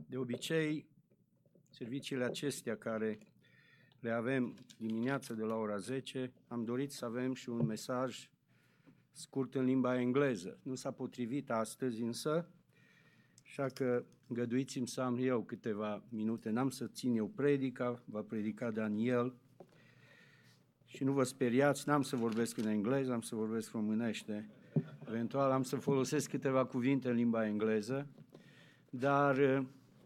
De obicei, serviciile acestea care le avem dimineața de la ora 10, am dorit să avem și un mesaj scurt în limba engleză. Nu s-a potrivit astăzi însă, așa că îngăduiți-mi să am eu câteva minute. N-am să țin eu predica, va predica Daniel. Și nu vă speriați, n-am să vorbesc în engleză, am să vorbesc românește. Eventual am să folosesc câteva cuvinte în limba engleză, dar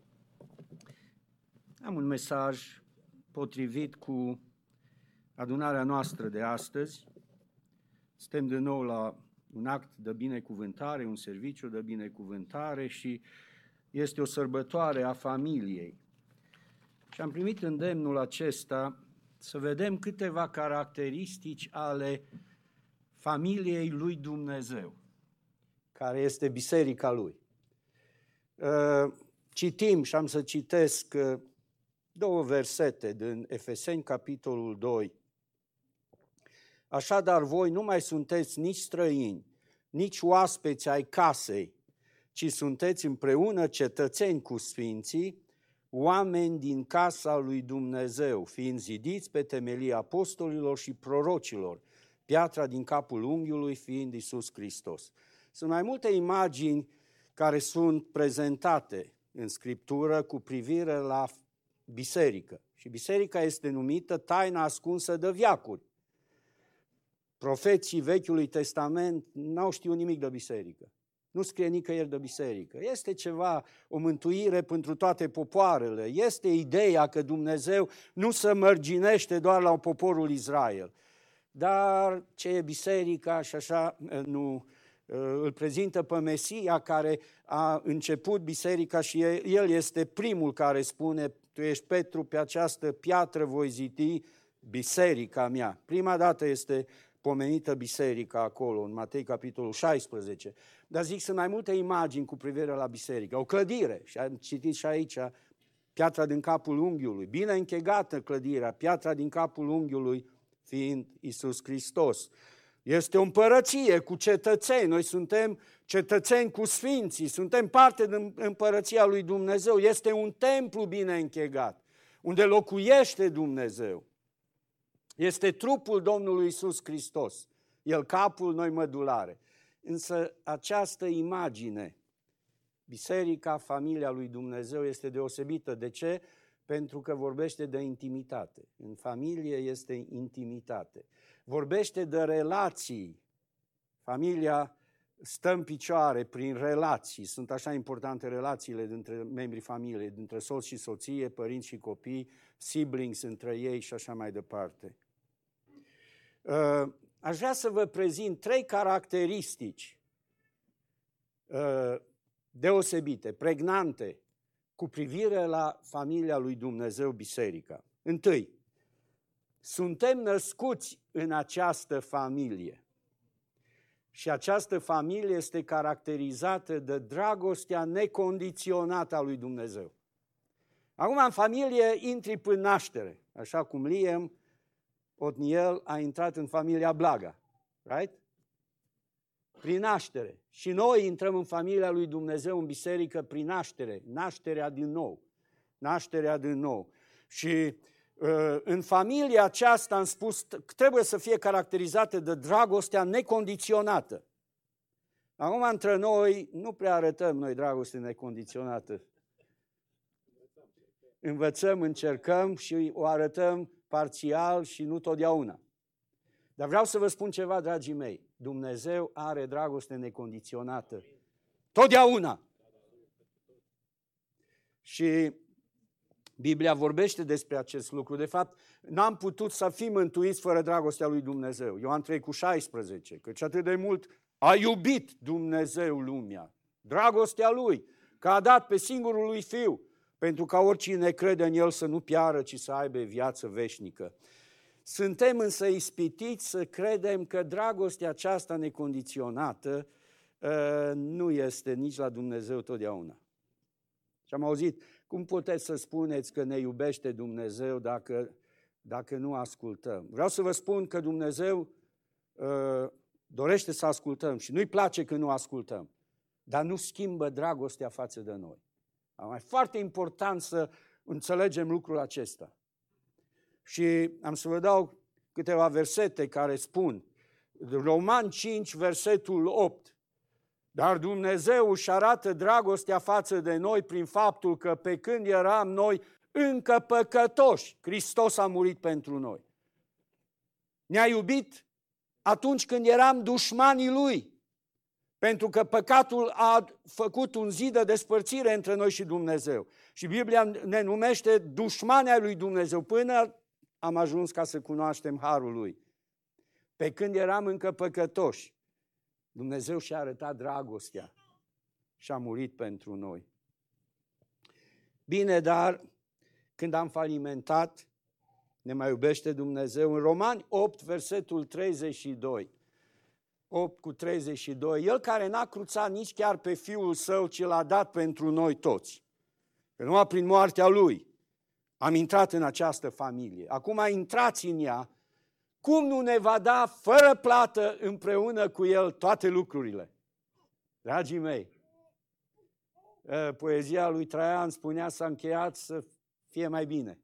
am un mesaj potrivit cu adunarea noastră de astăzi. Suntem de nou la un act de binecuvântare, un serviciu de binecuvântare și este o sărbătoare a familiei. Și am primit îndemnul acesta să vedem câteva caracteristici ale familiei lui Dumnezeu, care este biserica lui. Citim și am să citesc două versete din Efeseni, capitolul 2. Așadar, voi nu mai sunteți nici străini, nici oaspeți ai casei, ci sunteți împreună cetățeni cu sfinții, oameni din casa lui Dumnezeu, fiind zidiți pe temelia apostolilor și prorocilor, piatra din capul unghiului fiind Iisus Hristos. Sunt mai multe imagini care sunt prezentate în Scriptură cu privire la biserică. Și biserica este numită taina ascunsă de veacuri. Profeții Vechiului Testament n-au știut nimic de biserică. Nu scrie nicăieri de biserică. Este ceva, o mântuire pentru toate popoarele. Este ideea că Dumnezeu nu se mărginește doar la poporul Israel. Dar ce e biserica și așa nu îl prezintă pe Mesia care a început biserica și el este primul care spune: tu ești Petru, pe această piatră voi zidi biserica mea. Prima dată este pomenită biserica acolo, în Matei capitolul 16. Dar zic, sunt mai multe imagini cu privire la biserică. O clădire, și am citit și aici, piatra din capul unghiului, bine închegată clădirea, piatra din capul unghiului fiind Iisus Hristos. Este o împărăție cu cetățeni, noi suntem cetățeni cu sfinții, suntem parte din împărăția lui Dumnezeu. Este un templu bine închegat, unde locuiește Dumnezeu. Este trupul Domnului Iisus Hristos, El capul, noi mădulare. Însă această imagine, biserica, familia lui Dumnezeu, este deosebită. De ce? Pentru că vorbește de intimitate. În familie este intimitate. Vorbește de relații. Familia stă în picioare prin relații. Sunt așa importante relațiile dintre membrii familiei, dintre soț și soție, părinți și copii, siblings între ei și așa mai departe. Aș vrea să vă prezint 3 caracteristici deosebite, pregnante, cu privire la familia lui Dumnezeu, biserica. Întâi, suntem născuți în această familie și această familie este caracterizată de dragostea necondiționată a lui Dumnezeu. Acum, în familie intri prin naștere, așa cum Liam Otniel a intrat în familia Blaga, right? Prin naștere. Și noi intrăm în familia lui Dumnezeu, în biserică, prin naștere. Nașterea din nou. Nașterea din nou. Și în familia aceasta, am spus, trebuie să fie caracterizată de dragostea necondiționată. Acum, între noi, nu prea arătăm noi dragoste necondiționată. Învățăm, încercăm și o arătăm parțial și nu totdeauna. Dar vreau să vă spun ceva, dragii mei. Dumnezeu are dragoste necondiționată. Totdeauna. Și Biblia vorbește despre acest lucru. De fapt, n-am putut să fim mântuiți fără dragostea lui Dumnezeu. Ioan 3,16. Căci atât de mult a iubit Dumnezeu lumea. Dragostea Lui, că a dat pe singurul Lui Fiu, pentru ca oricine crede în El să nu piară, ci să aibă viață veșnică. Suntem însă ispitiți să credem că dragostea aceasta necondiționată nu este nici la Dumnezeu totdeauna. Și am auzit, cum puteți să spuneți că ne iubește Dumnezeu dacă nu ascultăm? Vreau să vă spun că Dumnezeu dorește să ascultăm și nu-i place când nu ascultăm, dar nu schimbă dragostea față de noi. E foarte important să înțelegem lucrul acesta. Și am să vă dau câteva versete care spun, Roman 5, versetul 8, dar Dumnezeu își arată dragostea față de noi prin faptul că pe când eram noi încă păcătoși, Hristos a murit pentru noi. Ne-a iubit atunci când eram dușmanii Lui, pentru că păcatul a făcut un zid de despărțire între noi și Dumnezeu. Și Biblia ne numește dușmani ai lui Dumnezeu până am ajuns ca să cunoaștem harul Lui. Pe când eram încă păcătoși, Dumnezeu și-a arătat dragostea și a murit pentru noi. Bine, dar când am falimentat, ne mai iubește Dumnezeu. În Romani 8, versetul 32, 8 cu 32, El care n-a cruțat nici chiar pe Fiul Său, ci L-a dat pentru noi toți. Că numai prin moartea Lui am intrat în această familie. Acum intrați în ea, cum nu ne va da fără plată împreună cu El toate lucrurile? Dragii mei, poezia lui Traian spunea s-a încheiat să fie mai bine.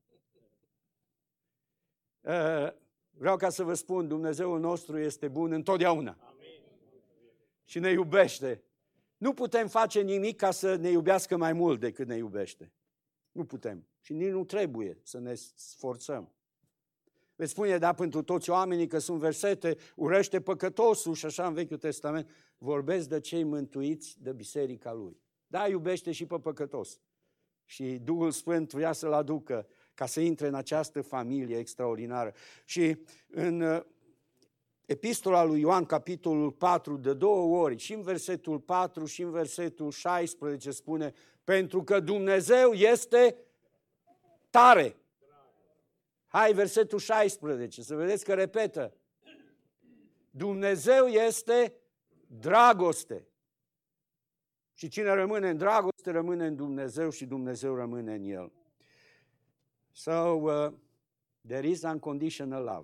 Vreau ca să vă spun, Dumnezeul nostru este bun întotdeauna. Amin. Și ne iubește. Nu putem face nimic ca să ne iubească mai mult decât ne iubește. Nu putem. Și nici nu trebuie să ne sforțăm. Veți spune, da, pentru toți oamenii că sunt versete, urăște păcătosul și așa în Vechiul Testament. Vorbesc de cei mântuiți de biserica Lui. Da, iubește și pe păcătos. Și Duhul Sfânt vrea să-l aducă ca să intre în această familie extraordinară. Și în Epistola lui Ioan, capitolul 4, de 2 ori, și în versetul 4 și în versetul 16 spune, pentru că Dumnezeu este tare. Hai, versetul 16, să vedeți că repetă. Dumnezeu este dragoste. Și cine rămâne în dragoste, rămâne în Dumnezeu și Dumnezeu rămâne în el. So, there is unconditional love.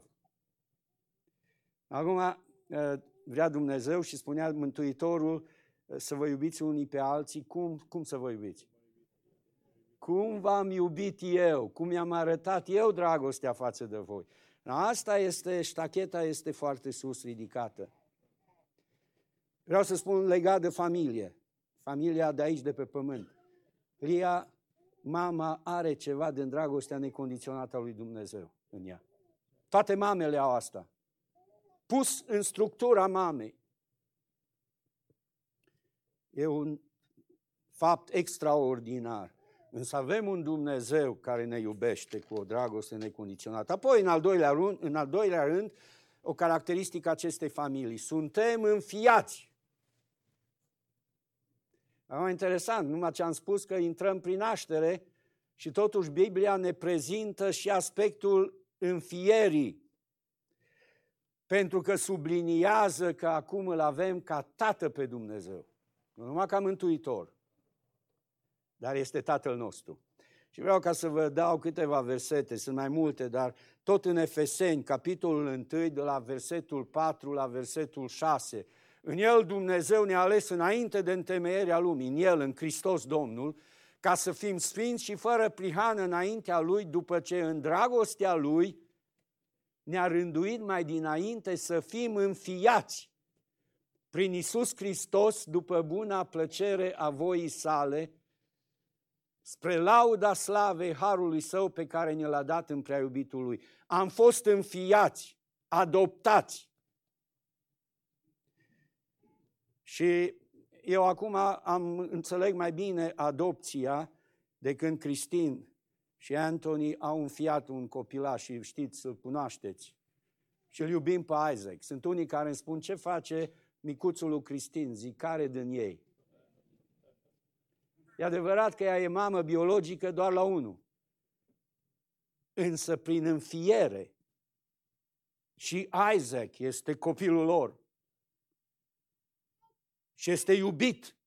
Acum, vrea Dumnezeu și spunea Mântuitorul să vă iubiți unii pe alții. Cum să vă iubiți? Cum v-am iubit eu? Cum i-am arătat eu dragostea față de voi? Asta este, ștacheta este foarte sus ridicată. Vreau să spun legat de familie. Familia de aici, de pe pământ. Lia, mama are ceva din dragostea necondiționată a lui Dumnezeu în ea. Toate mamele au asta. Pus în structura mamei. E un fapt extraordinar. Însă avem un Dumnezeu care ne iubește cu o dragoste necondiționată. Apoi, în al doilea rând, o caracteristică acestei familii. Suntem înfiați. Acum, interesant, numai ce am spus că intrăm prin naștere și totuși Biblia ne prezintă și aspectul înfierii. Pentru că subliniază că acum îl avem ca Tată pe Dumnezeu. Nu numai ca Mântuitor, dar este Tatăl nostru. Și vreau ca să vă dau câteva versete, sunt mai multe, dar tot în Efeseni, capitolul 1, de la versetul 4 la versetul 6, în El Dumnezeu ne-a ales înainte de întemeierea lumii, în El, în Hristos Domnul, ca să fim sfinți și fără prihană înaintea Lui, după ce în dragostea Lui ne-a rânduit mai dinainte să fim înfiați prin Iisus Hristos după buna plăcere a voii Sale, spre lauda slavei harului Său pe care ne l-a dat în prea iubitul Lui. Am fost înfiați, adoptați. Și eu acum înțeleg mai bine adopția de când Cristin și Anthony au înfiat un copilaș și știți, îl cunoașteți. Și îl iubim pe Isaac. Sunt unii care îmi spun, ce face micuțul lui Cristin? Zic, care din ei? E adevărat că ea e mamă biologică doar la unul. Însă prin înfiere și Isaac este copilul lor. Și este iubit.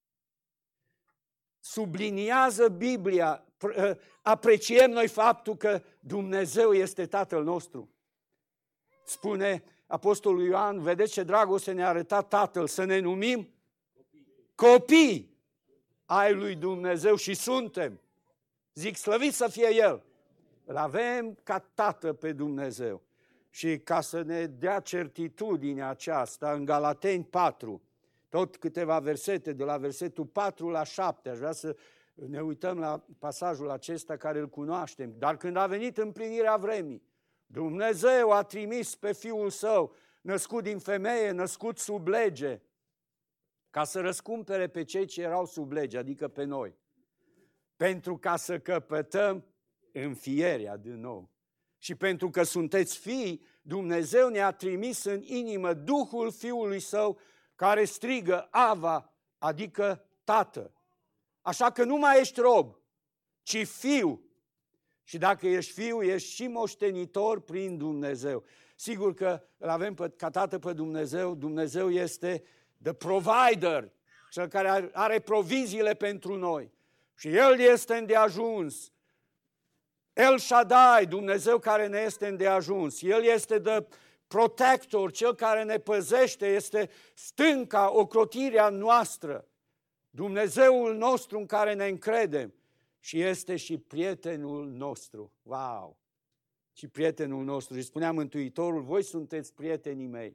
Subliniază Biblia, apreciem noi faptul că Dumnezeu este Tatăl nostru. Spune Apostolul Ioan, vedeți ce dragoste ne-a arătat Tatăl, să ne numim copii. ai lui Dumnezeu și suntem. Zic, slăvit să fie El. Îl avem ca Tată pe Dumnezeu. Și ca să ne dea certitudinea aceasta, în Galateni 4, tot câteva versete, de la versetul 4 la 7, aș vrea să ne uităm la pasajul acesta care îl cunoaștem. Dar când a venit împlinirea vremii, Dumnezeu a trimis pe Fiul Său, născut din femeie, născut sub lege, ca să răscumpere pe cei ce erau sub lege, adică pe noi, pentru ca să căpătăm înfierea din nou. Și pentru că sunteți fii, Dumnezeu ne-a trimis în inimă Duhul Fiului Său, care strigă Ava, adică Tată. Așa că nu mai ești rob, ci fiu. Și dacă ești fiu, ești și moștenitor prin Dumnezeu. Sigur că îl avem ca Tată pe Dumnezeu. Dumnezeu este the provider, cel care are proviziile pentru noi. Și El este îndeajuns. El Shaddai, Dumnezeu care ne este îndeajuns. El este the protector, cel care ne păzește, este stânca, ocrotirea noastră. Dumnezeul nostru în care ne încredem. Și este și prietenul nostru. Wow! Și prietenul nostru. Și spunea Mântuitorul, voi sunteți prietenii mei.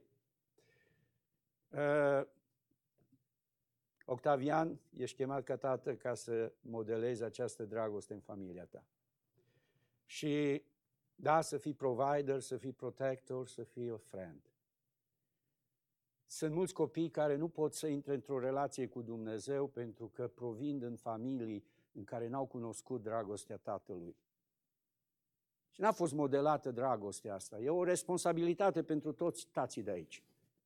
Octavian, ești chemat ca tată ca să modelezi această dragoste în familia ta. Și da, să fii provider, să fii protector, să fii a friend. Sunt mulți copii care nu pot să intre într-o relație cu Dumnezeu pentru că provin din familii în care n-au cunoscut dragostea tatălui. Și n-a fost modelată dragostea asta. E o responsabilitate pentru toți tații de aici.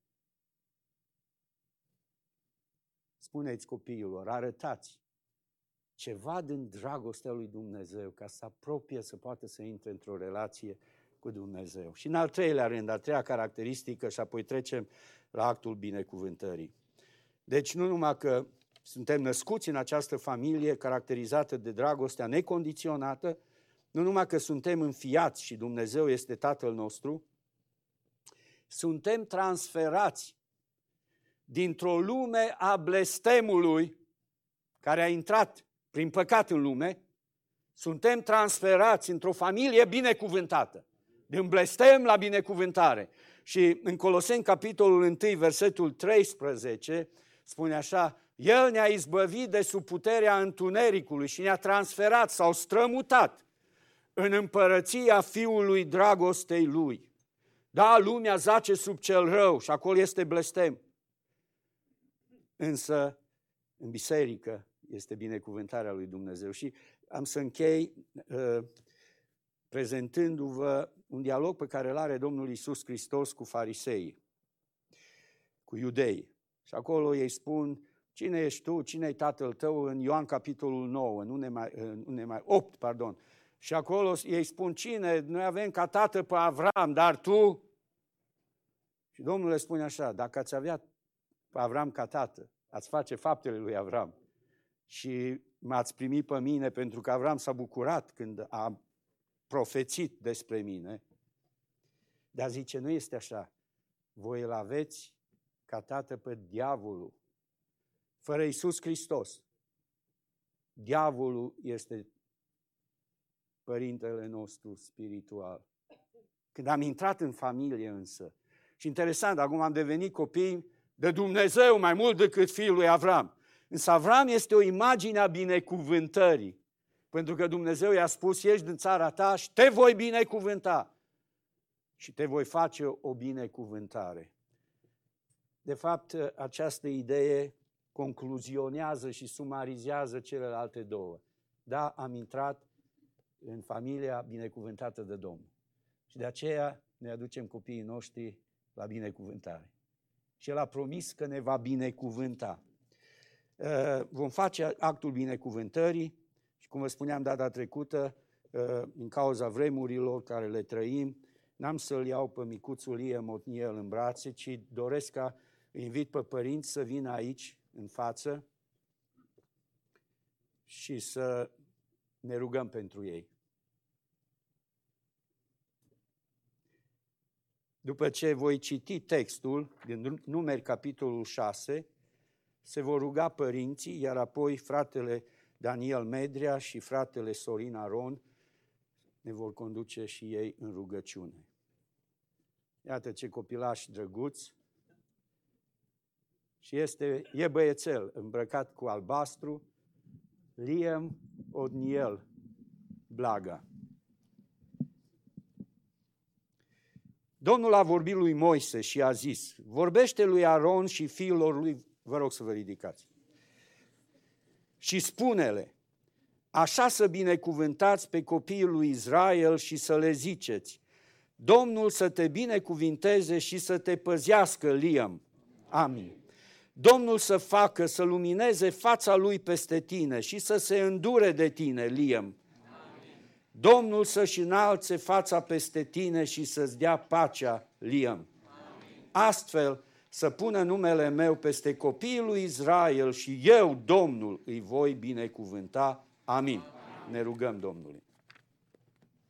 Spuneți copiilor, arătați ceva din dragostea lui Dumnezeu ca să apropie, să poată să intre într-o relație cu Dumnezeu. Și în al treilea rând, a treia caracteristică, și apoi trecem la actul binecuvântării. Deci nu numai că suntem născuți în această familie caracterizată de dragostea necondiționată, nu numai că suntem înfiați și Dumnezeu este Tatăl nostru, suntem transferați dintr-o lume a blestemului care a intrat prin păcat în lume, suntem transferați într-o familie binecuvântată, din blestem la binecuvântare. Și în Coloseni, capitolul 1, versetul 13, spune așa, El ne-a izbăvit de sub puterea întunericului și ne-a transferat sau strămutat în împărăția Fiului dragostei Lui. Da, lumea zace sub cel rău și acolo este blestem. Însă, în biserică este binecuvântarea lui Dumnezeu. Și am să închei prezentându-vă un dialog pe care îl are Domnul Iisus Hristos cu fariseii, cu iudeii. Și acolo ei spun, cine ești tu, cine e tatăl tău, în Ioan capitolul 9, nu 8, pardon. Și acolo ei spun, cine, noi avem ca tată pe Avram, dar tu? Și Domnul le spune așa, dacă ați avea pe Avram ca tată, ați face faptele lui Avram. Și m-ați primit pe mine pentru că Avram s-a bucurat când a profețit despre mine. Dar zice, nu este așa. Voi îl aveți ca tată pe diavolul. Fără Iisus Hristos, diavolul este părintele nostru spiritual. Când am intrat în familie însă, și interesant, acum am devenit copii de Dumnezeu mai mult decât fiul lui Avram. Însă Avram este o imagine a binecuvântării. Pentru că Dumnezeu i-a spus, ieși din țara ta și te voi binecuvânta. Și te voi face o binecuvântare. De fapt, această idee concluzionează și sumarizează celelalte două. Da, am intrat în familia binecuvântată de Domnul. Și de aceea ne aducem copiii noștri la binecuvântare. Și El a promis că ne va binecuvânta. Vom face actul binecuvântării și, cum vă spuneam data trecută, în cauza vremurilor care le trăim, n-am să-l iau pe micuțul Ie Motniel în brațe, ci doresc ca invit pe părinți să vină aici, în față, și să ne rugăm pentru ei. După ce voi citi textul din Numeri, capitolul 6, se vor ruga părinții, iar apoi fratele Daniel Medrea și fratele Sorin Aron ne vor conduce și ei în rugăciune. Iată ce copilaș drăguț. Și e băiețel îmbrăcat cu albastru, Liam Odniel Blaga. Domnul a vorbit lui Moise și a zis, vorbește lui Aron și fiilor lui, vă rog să vă ridicați, și spune-le, așa să binecuvântați pe copiii lui Israel și să le ziceți, Domnul să te binecuvinteze și să te păzească, Liam. Amin. Domnul să facă, să lumineze fața lui peste tine și să se îndure de tine, Liam. Amin. Domnul să-și înalțe fața peste tine și să-ți dea pacea, Liam. Amin. Astfel să pună numele meu peste copiii lui Israel și eu, Domnul, îi voi binecuvânta. Amin. Amin. Ne rugăm Domnului.